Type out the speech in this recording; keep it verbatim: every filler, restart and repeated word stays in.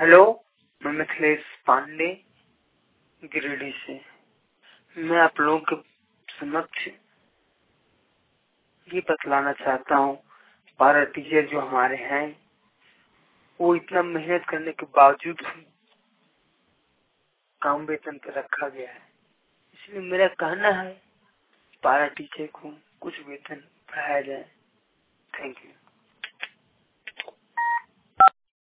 Hello, मैं मिथिलेश पांडे गिरिडीह से। मैं आप लोगों के समक्ष ये बतलाना चाहता हूँ, पारा टीचर जो हमारे हैं वो इतना मेहनत करने के बावजूद भी काम वेतन पर रखा गया है। इसलिए मेरा कहना है पारा टीचर को कुछ वेतन बढ़ाया जाए। Thank you.